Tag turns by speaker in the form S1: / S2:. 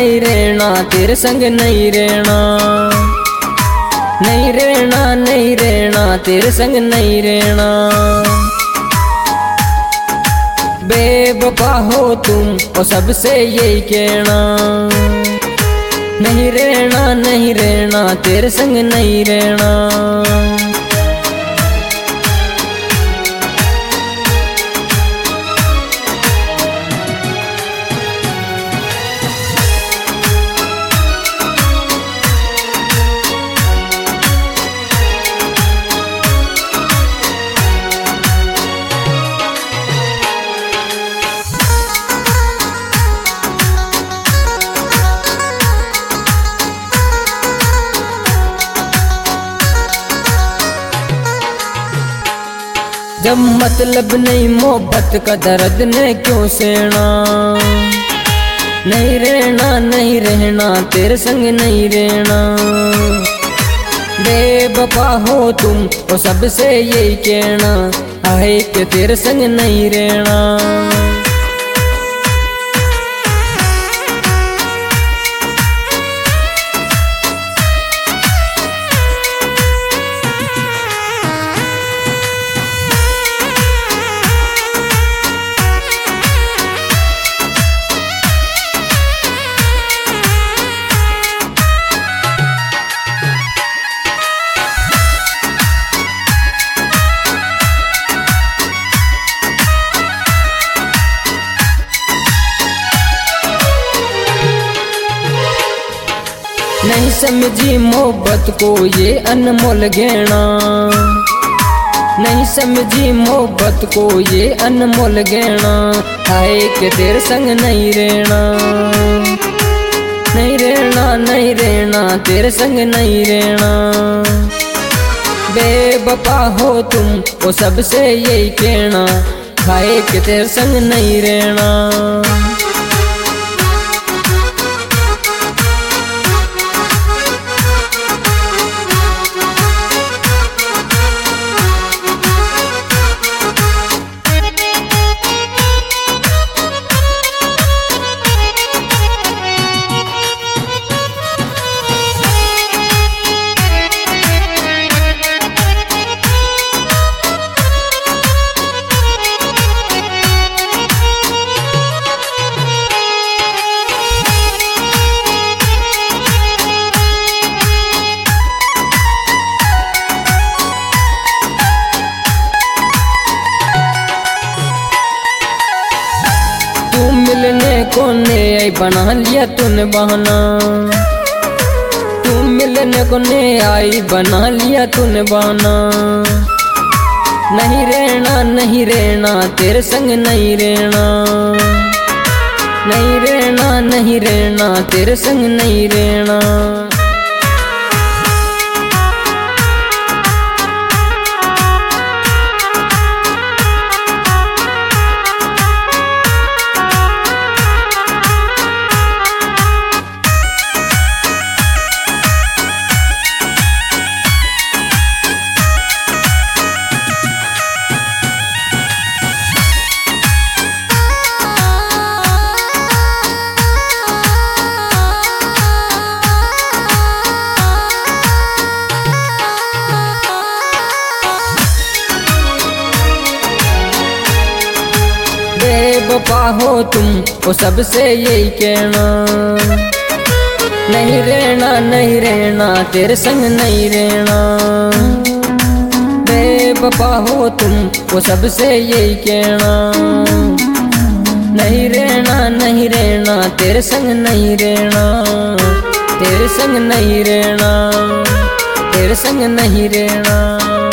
S1: नहीं रहना, तेरे संग नहीं रहना, नहीं रहना, नहीं रहना, तेरे संग नहीं रहना। बेवफा हो तुम और सबसे यही कहना, नहीं रहना, नहीं रहना, तेरे संग नहीं रहना। जब मतलब नहीं मोहब्बत का दर्द ने क्यों सहना, नहीं रहना, नहीं रहना, तेरे संग नहीं रहना। बेवफा हो तुम और सबसे यही कहना, है कि तेरे संग नहीं रहना। नहीं समझी मोहब्बत को ये अनमोल गहना, नहीं समझी मोहब्बत को ये अनमोल गहना। हाय कि तेरे संग नहीं रहना, नहीं रहना, नहीं रहना, तेरे संग नहीं रहना। बेवफा हो तुम वो सबसे यही कहना, हाय कि तेरे संग नहीं रहना। मिलने को ने बना लिया तूने बहाना, तू मिलने को ने आई बना लिया तूने बहाना। नहीं रहना, नहीं रहना, तेरे संग नहीं रहना, नहीं रहना, नहीं रहना, तेरे संग नहीं रहना। बेवफा हो तुम वो सबसे यही कहना, नहीं रहना, नहीं रहना, तेरे संग नहीं रहना। बेवफा हो तुम वो सबसे यही कहना, नहीं रहना, नहीं रहना, तेरे संग नहीं रहना, तेरे संग नहीं रहना, तेरे संग नहीं रहना।